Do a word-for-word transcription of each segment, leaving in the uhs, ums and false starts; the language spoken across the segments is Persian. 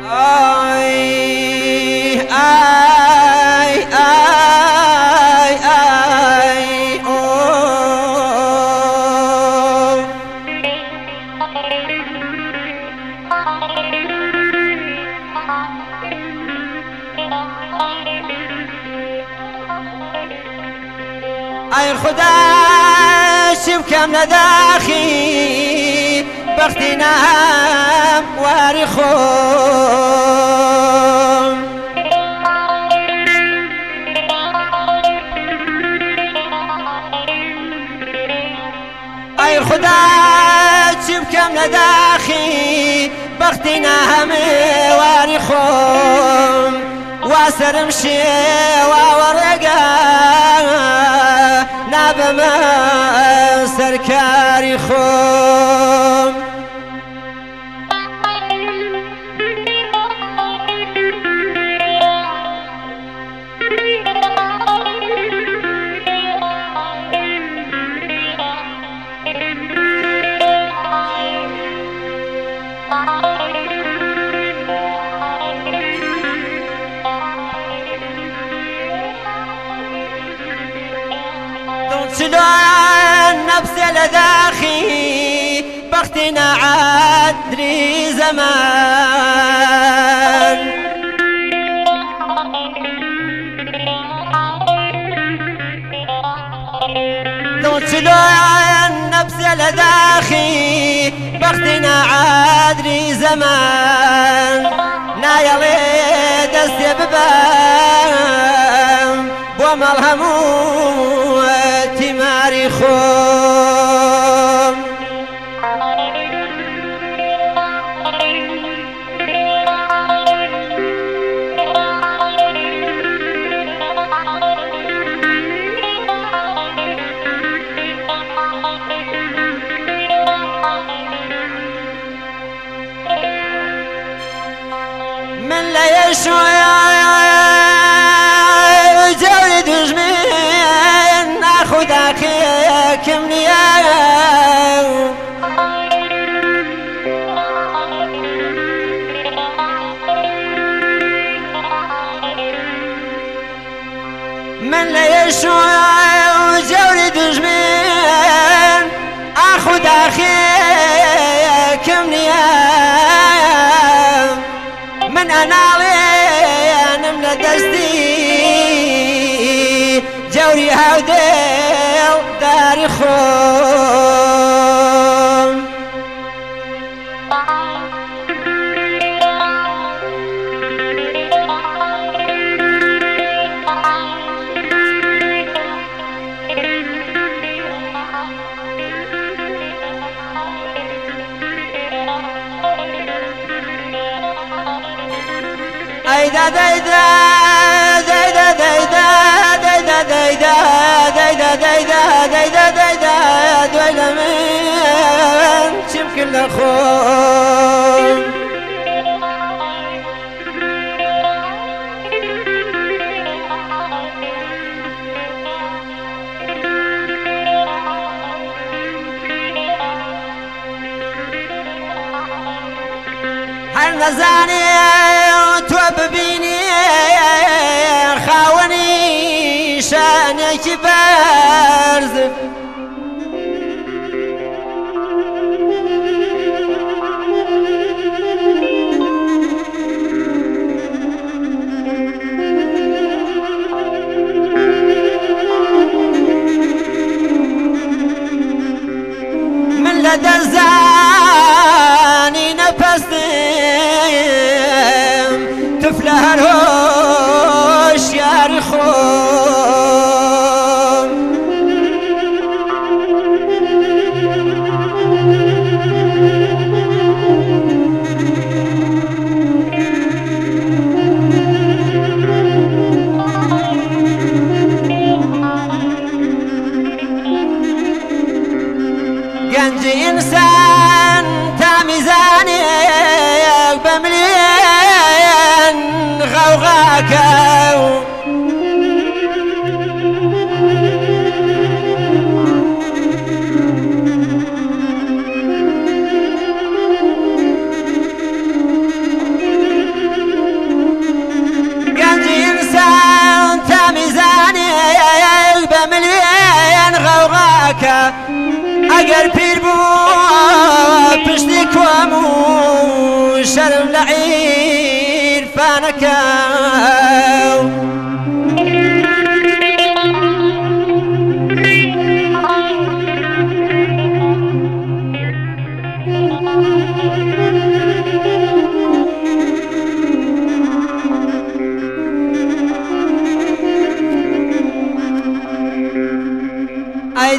آی آی آی آی اوه ای خدا چی بکەم لە داخی بەختی نام واری خۆم ای خدا چی بکەم لە داخی بەختی نام واری خۆم وا سەرم شێوا وەڕێگە نابەمە سەرکاری خۆم شلون نفسي لداخي بختنا عدري زمان شلون نفسي لداخي بختنا عدري زمان نايلي دستي ببام وملهمون تماري خوم من لا يشوي جوري دجمين اخذك كمنيا من لا يشوي جوري دجمين اخذك كمنيا من أنالي أنا من دستي جوري هوديل داري خوم أيدا ديدا ديدا ديدا ديدا ديدا ديدا ديدا ديدا ديدا دويدا من شمكن لخوم هل نزاني ببيني خاوني شانك بارز من لدى الزاني نفسي طفلها الهوش يارخوم گنج انسان تمیزانی بمليان غوغاك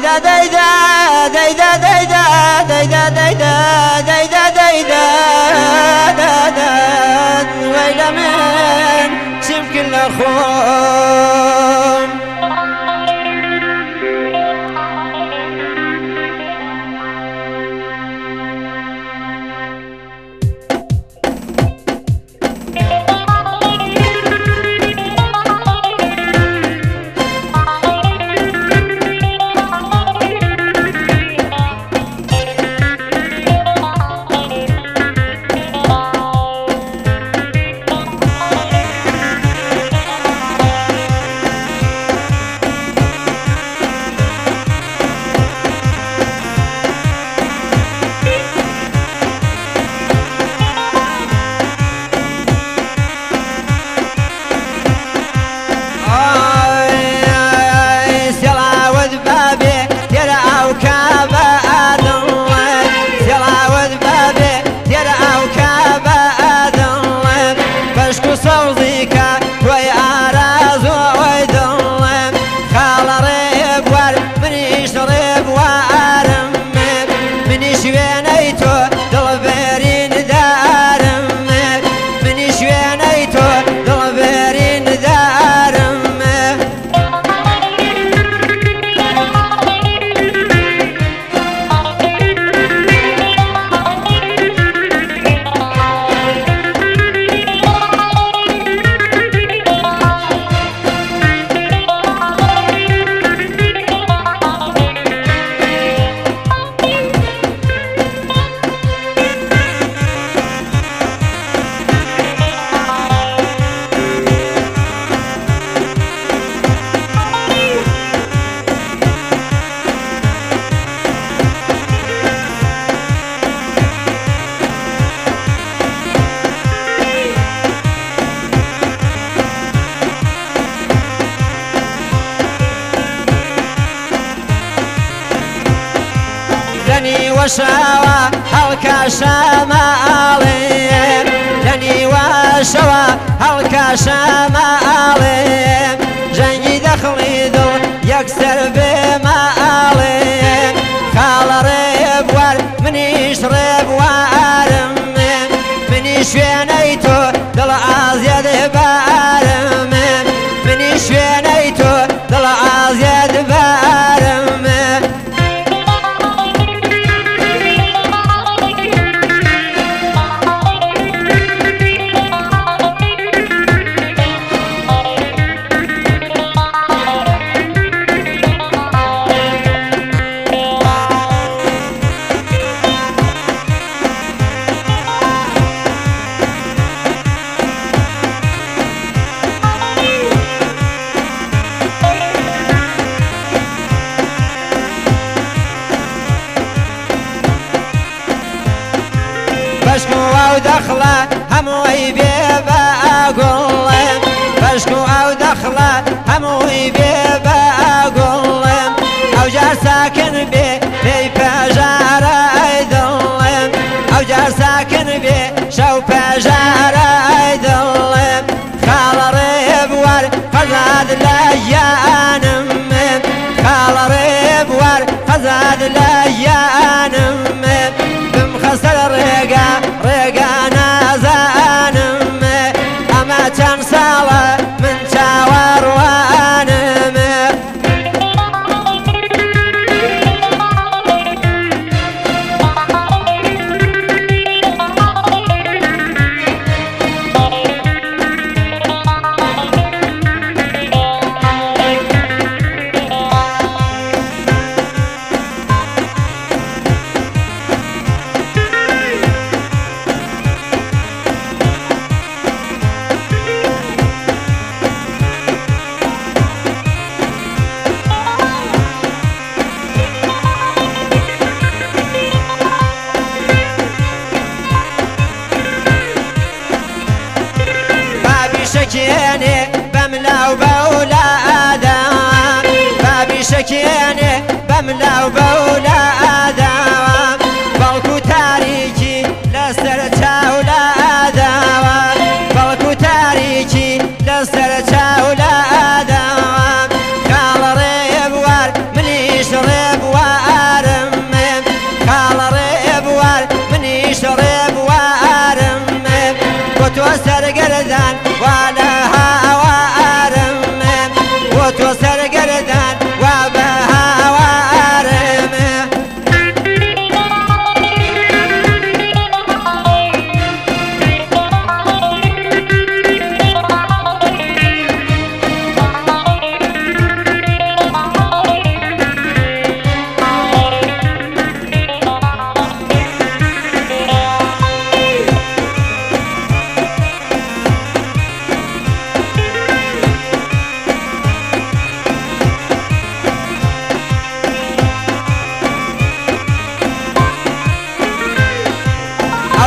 ديدا ديدا ديدا ديدا ديدا ديدا ديدا ديدا ديدا ويل من شم كل خوم وشوا هالكاشا مالي لني وشوا هالكاشا مالي جنجي دخلي دل يكسر بمالي خال ريب ور مني شرب وارم مني شوينيتو دل عزيد بارم مني شوينيتو دل عزيد بارم بشكو او دخله هموي بيبا اقول بشكو او دخله هموي بيبا اقول او جار ساكن بي في بجار ايدل او جار ساكن بي شو بجار ايدل خال ريب ور خزاد ليانم خال ريب ور خزاد ليانم بمخسر ريقا ريقا نازانم أما تنسى من تاور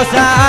حوسە